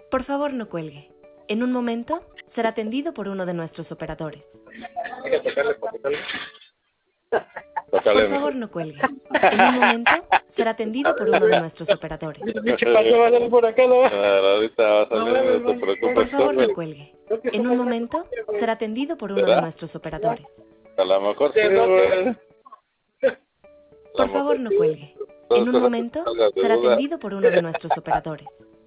Por favor, no cuelgue. En un momento será atendido por uno de nuestros operadores. Hay que tocarle. Por favor, no cuelgue. En un momento será atendido por uno de nuestros operadores. Por acá, ¿no? Ahorita va a salir, no te preocupes. Por favor, no cuelgue. En un momento será atendido por uno de nuestros operadores. A lo mejor sí, güey. Por favor, no cuelgue. En un momento será atendido por uno de nuestros operadores.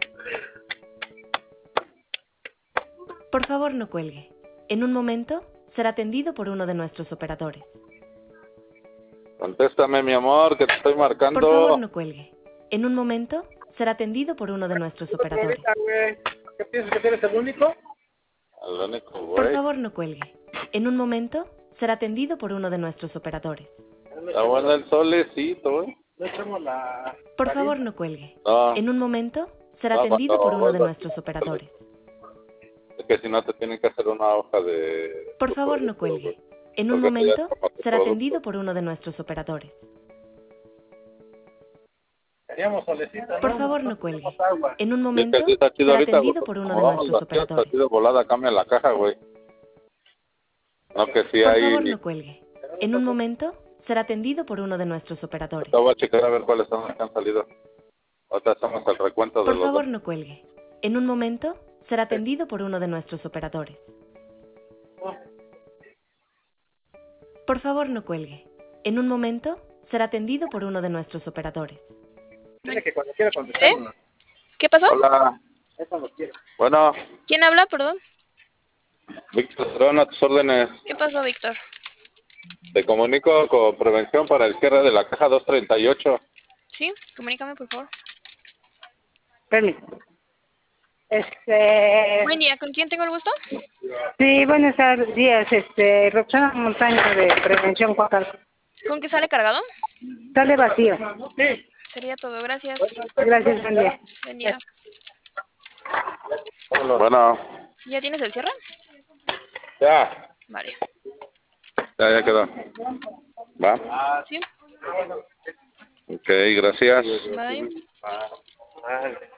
Por favor, no cuelgue. En un momento será atendido por uno de nuestros operadores. Contéstame, mi amor, que te estoy marcando. Por favor, no cuelgue. En un momento será atendido por uno de nuestros operadores. ¿Qué piensas que eres el único? El único, güey. Por favor, no cuelgue. En un momento será atendido por uno de nuestros operadores. Está bueno el solecito, güey. No echamos la... Por favor, no cuelgue. No. En un momento será No, atendido por uno de no. nuestros operadores. Es que si no te tienen que hacer una hoja de... Por favor, no cuelgue. En un Porque momento ya tomaste será producto. atendido por uno de nuestros operadores. Queríamos solecito, ¿no? Por favor, no cuelgue. Queremos agua. En un Es momento que sí está chido será ahorita, atendido güey, por uno como de vamos nuestros vacíos, está operadores. chido volada, cambia la caja, güey. No, que sí Por hay... favor, no cuelgue. En un momento será atendido por uno de nuestros operadores. Te voy a checar a ver cuáles son los que han salido. Ahorita hacemos el recuento de Por los favor, dos. no cuelgue. En un momento será atendido por uno de nuestros operadores. Por favor, no cuelgue. En un momento será atendido por uno de nuestros operadores. Dile que cuando quiera contestar. ¿Eh? ¿Qué pasó? Hola. Es cuando quiera. Bueno, ¿Quién habla? Perdón. Víctor Cerón, a tus órdenes. ¿Qué pasó, Víctor? Te comunico con prevención para el cierre de la caja 238. Sí, comunícame, por favor. Permítame. Buen día, ¿con quién tengo el gusto? Sí, buenos días, Roxana Montaño de Prevención Coacalco. ¿Con qué sale cargado? Sale vacío. Sí. Sería todo, gracias. Gracias, buen día. Buen día. Bueno, ¿Ya tienes el cierre? ya. Vale. Ya quedó. ¿Va? ¿Sí? Ok, gracias. Bye. Vale.